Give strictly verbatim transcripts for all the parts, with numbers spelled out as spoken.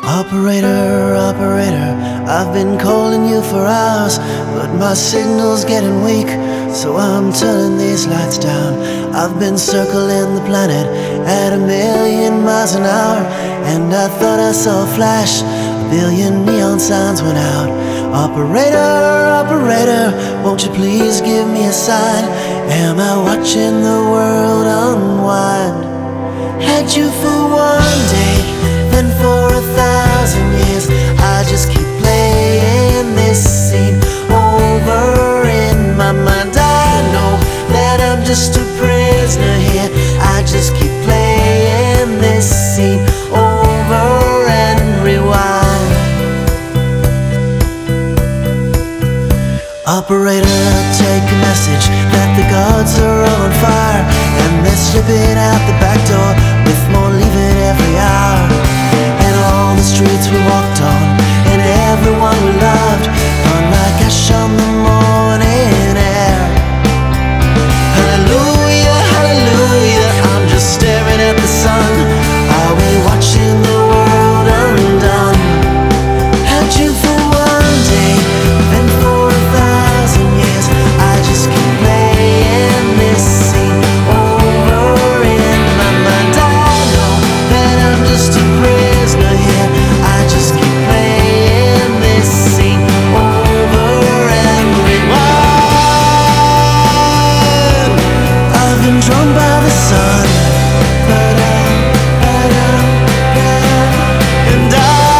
Operator, operator, I've been calling you for hours, but my signal's getting weak, so I'm turning these lights down. I've been circling the planet at a million miles an hour, and I thought I saw a flash, a billion neon signs went out. Operator, operator, won't you please give me a sign? Am I watching the world unwind? Had you for one day, then for a thousand years, I just keep playing this scene over in my mind. I know that I'm just a prisoner here. I just keep playing this scene over and rewind. Operator, take a message that the gods are all on fire, and they're slipping out the back door with more leaving every hour. And all the streets we walked on, and everyone we loved, gone like ash on the morning air. Hallelujah, hallelujah, I'm just staring at the sun. Are we watching the world undone? Had you for one day, then for a thousand years, I just keep playing this scene over in my mind. I know that I'm just a prisoner here. I just keep playing this scene over and rewind. I've been drawn by the sun, and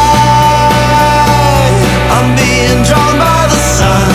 I, I'm being drawn by the sun.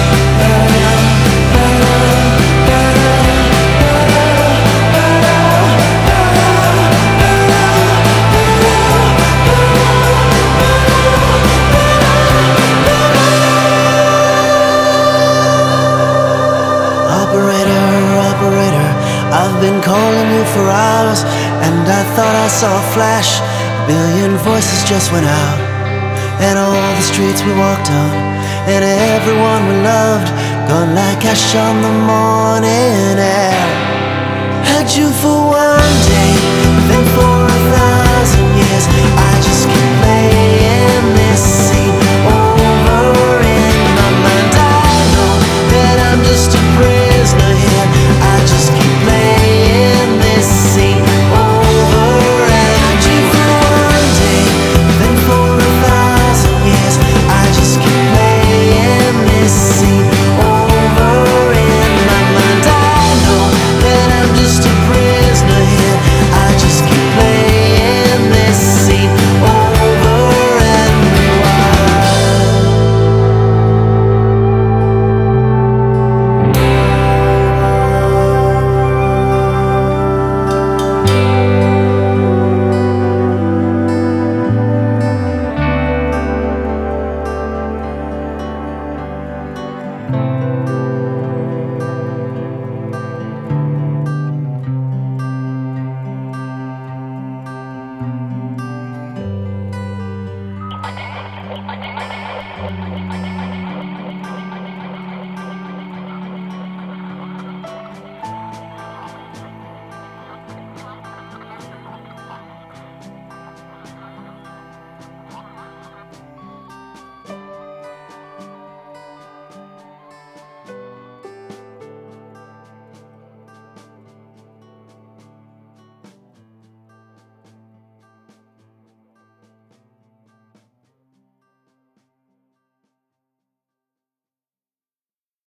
Operator, operator, I've been calling you for hours, and I thought I saw a flash. A billion voices just went out, and all the streets we walked on, and everyone we loved, gone like ash on the morning air. Had you for one day, then for a thousand years, I just keep playing